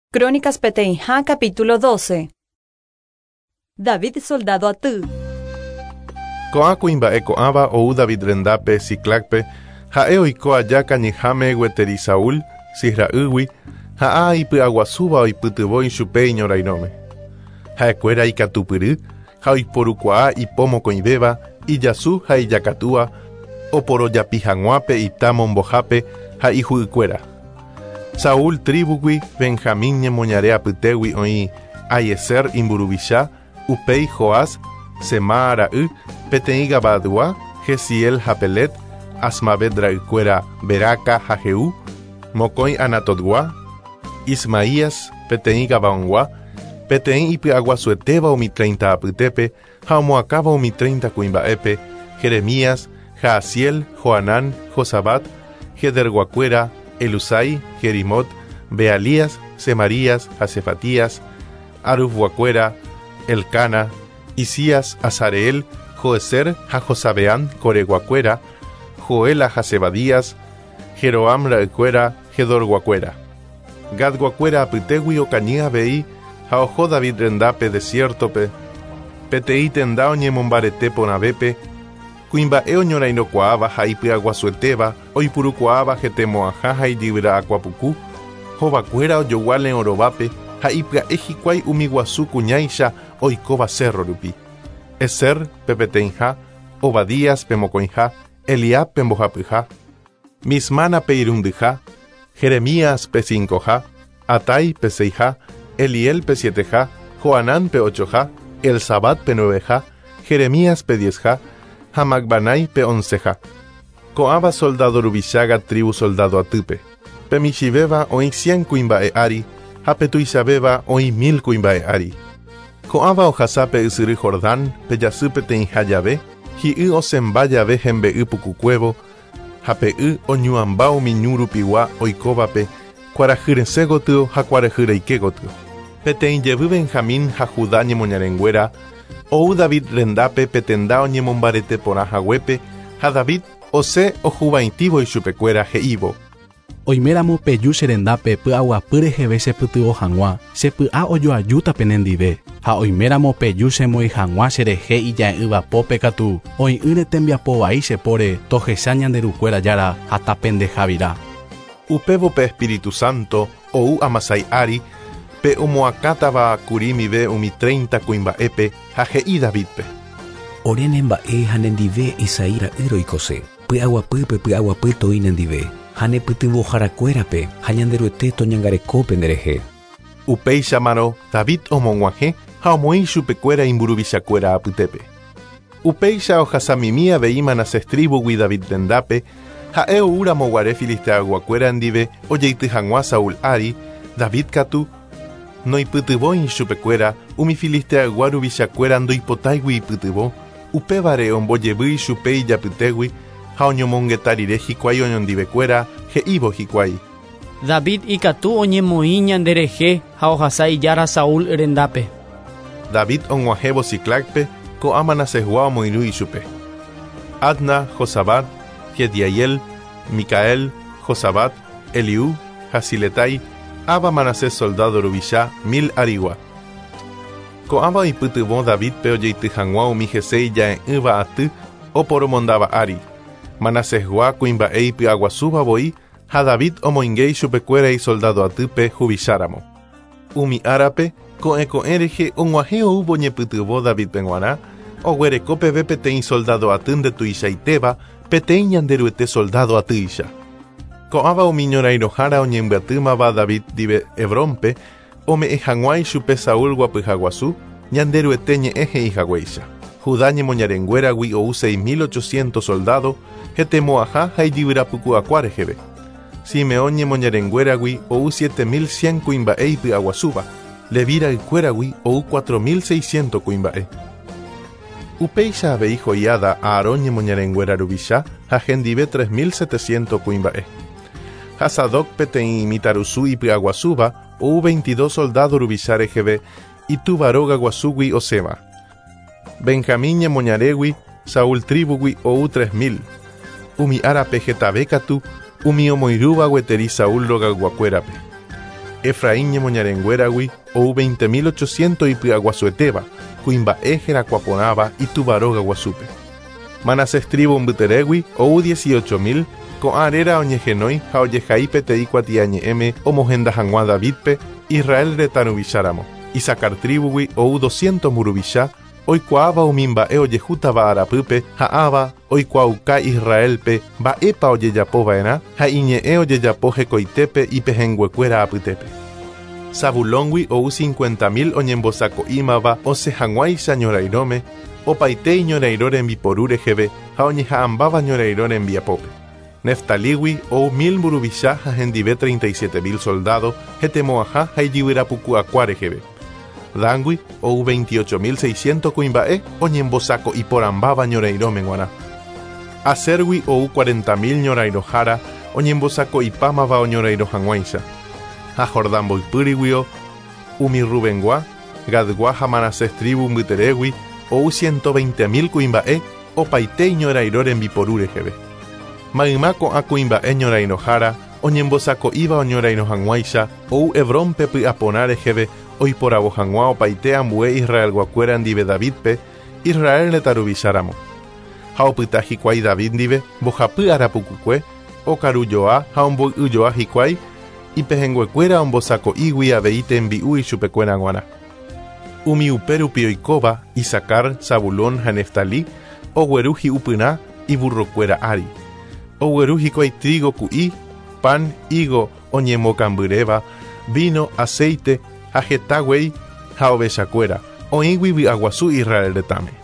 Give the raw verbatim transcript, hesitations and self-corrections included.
Crónicas Peteinha, capítulo doce. David soldado Atú. Ko'áko imba'e ko'ãva ou David rendápe Siclagpe, ha'e oiko ajáka ñeháme gueteri Saúl, Sisra'ýgui, ha ipy'aguasúva oipytyvõ ichupe iñorairõme. Ha'ekuéra ikatupyry, ha oiporukuaa ipomokõivéva, ijasu ha ijakatúva, oporojapi hag̃uápe ita mombohápe ha ihu'ykuéra. Saúl tribugui Benjamín ñemoñare apytégui oĩ Aiezer imburuvicha, upéi Joás, Semá ara'y, peteĩ Gabadua, Jesiel ha Pelet, Asmavet ra'ykuéra Beraka ha Jeú, mokõi Anatotgua, Ismaías, peteĩ Gabaongua, peteĩ ipy'aguasuetéva umi treinta apytépe, ha omoakáva umi treinta kuimba'épe, Jeremías, Jaasiel, Joanán, Josabat, Jederguakuéra, Elusai, Jerimot, Bealías, Semarías, Asefatías, Arufguakuéra, Elcana, Isías, Azareel, Joeser, Jajosabeán, Coreguakuéra, Joel a Jasebadías, Jeroam ra'ykuéra, Gedorguakuéra. Gadguakuéra apytégui okañy avei, ha oho David rendápe desiertope, peteĩ tenda oñemombarete porãvépe, kuimba'e oñorairõkuaáva ha ipy'aguasuetéva, oipurukuaáva hetemo'ãha ha ijyvyra'akuapuku, hovakuéra ojoguále orovápe, ha ipya'e hikuái umi guasu kuñáicha oikóva cerro rupi. Ezer pe peteĩha, Obadías pe mokõiha, Eliab pe mbohapyha, Mismana pe irundyha, Jeremías pe cincoha, Atai pe seiha, Eliel pe sieteha, Joanán pe ochoha, Elzabat pe nueveha, Jeremías pe diezha, Hamagbanai pe onceha. Ko'ãva soldado ruvichaga tribu soldado Atýpe. Pe michivéva oĩ cien kuimba'e ári, ha pe tuichavéva oĩ mil kuimba'e ári. Ko'ãva ohasa pe ysyry Jordán, pe jasy peteĩha jave, hi'y osemba jave hembe'y pukukuévo, ha pe y oñuãmba umi ñu rupigua oikóvape, kuarahyresẽ gotyo ha kuarahyreike gotyo. Peteĩ jevy Benjamín ha Judá ñemoñarenguéra, ou David rendápe petenda oñemombarete porã haguépe, ha David ose ohuvaitĩvo ichupekuéra he'ívo. Oiméramo peju che rendápe py'aguapy reheve chepytyvõ hag̃ua, chepy'a ojoajúta penendive, ha oiméramo peju chemoĩ hag̃ua cherehe ija'yvapópe katu, oĩ'ỹre tembiapo vai chepóre tohecha ñanderukuéra jára ha tapendehavira. Upévope Espíritu Santo ou amasái ári, pe omoakátava'akurimive umi treinta kuimba'épe ha he'i Davidpe. Oréne mba'e ha nendive Isai ra'y roikose, py'aguapýpe py'aguapy toĩ nendive, ha nepytyvõharakuérape ha ñanderuete toñangarekópe nderehe. Upéichamárõ David omog̃uahẽ ha omoĩ chupekuéra imburuvichakuéra apytépe. Upéicha ohasamimi avei Manasés tribugui David rendápe, ha'e oúramo guare filisteaguakuéra ndive ojeity hag̃ua Saúl ári, David katu noipytyvõ ichupekuéra umi filisteagua ruvichakuéra ndoipotáigui ipytyvõ, upévare ombojevy ichupe ijapytégui ha oñomongetarire hikuái oñondivekuéra he'ívo hikuái. David ikatu oñemoĩ ñanderehe ha ohasa ijára Saúl rendápe. David og̃uahẽvo Siclagpe, ko'ã Manasesgua omoirũ ichupe. Adna, Josabat, Jediaiel, Micael, Josabat, Eliú, Hasiletai, ava Manasés soldado ruvicha mil arigua. Ko'ãva oipytyvõ David pe ojeity hag̃ua umi hese ija'e'ỹva aty oporomondáva ári. Manasesgua kuimba'e ipy'aguasúva voi, ha David omoinge ichupekuéra isoldado Atýpe huvicharamo. Umi árape, ko'ẽko'ẽ rehe og̃uahẽ oúvo ñepytyvõ David pe g̃uarã, oguereko peve peteĩ soldado Atý ndetuichaitéva, peteĩ ñanderuete soldado Atýicha. Ko'ãva umi ñorairohára oñembyatýmava David ndive Hebrónpe, ome'ẽ hag̃ua ichupe Saúl guapyha guasu, ñanderuete ñe'ẽ he'ihaguéicha. Judá ñemoñarenguéragui ou seis mil ochocientos soldado, hetemo'ãha ha ijyvyrapukuakua reheve. Simeón ñemoñarenguéragui ou siete mil cien kuimba'e ipy'aguasúva, Leví ra'ykuéragui ou cuatro mil seiscientos kuimba'e. Upéicha avei Joiada Aarón ñemoñarenguéra ruvicha ha hendive tres mil setecientos kuimba'e. Ha Sadoc peteĩ imitarusu ipy'aguasúva ou veintidós soldado ruvicha reheve ituvaróga guasúgui osẽva. Benjamín ñemoñarégui Saúl tribugui ou tres mil. Umi árape hetave katu umi omoirũva gueteri Saúl rogaguakuérape. Efraín ñemoñarenguéragui ou veinte mil ochocientos ipy'aguasuetéva, kuimba'e herakuaporãva ituvaróga guasúpe. Manasés tribu mbyterégui ou dieciocho mil, ko'ãrera oñehenói ha ojehai peteĩ kuatiañe'ẽme omohenda hag̃ua Davidpe, Israel retaruvicharamo. Isakar tribugui ou doscientos muruvicha, oikuaáva umi mba'e ojehútava arapýpe ha áva oikuauka Israelpe mba'épa ojejapova'erã ha iñe'ẽ ojejapo hekoitépe ipehenguekuéra apytépe. Zabulóngui ou cincuenta mil oñembosako'ímava osehag̃uáicha ñorãirõme, opaitéi ñorairõ rembiporu reheve ha oñeha'ãmbáva ñorairõ rembiapópe. Neftalígui ou mil mburuvicha ha hendive treinta y siete mil soldados hetemo'ãha ha ijyvyrapuku'akua reheve. Dangui ou veintiocho mil seiscientos kuimba'e oñembosako iporãmbáva ñorairõme g̃uarã. Asergui ou cuarenta mil ñorairohára oñembosako'ipámava oñorairõ hag̃uáicha. Ha Jordán mboypýriguio, umi Rubengua, Gadgua ha Manasés tribu mbyterégui ou ciento veinte mil kuimba'e opaitéi ñorairõ rembiporu reheve. Mayma ko'ã kuimba'e ñorairohára oñembosako'íva oñorairõ hag̃uáicha ou Hebrónpe py'aporã reheve oiporavo hag̃ua opaite ambue Israel guakuéra ndive Davidpe, Israel retaruvicharamo. Ha opyta hikuái David ndive mbohapy arapukukue, okarujoa ha omboy'ujoa hikuái, ipehenguekuéra ombosako'ígui avei tembi'u ichupekuéra g̃uarã. Umi upérupi oikóva Isakar, Zabulón ha Neftalí ogueru hi'upyrã iburrokuéra ári. Ogueru hikuái trigo ku'i, pan, higo oñemokambyréva, vino, aceite ha heta guéi ha ovechakuéra oĩgui vy'aguasu Israel retãme.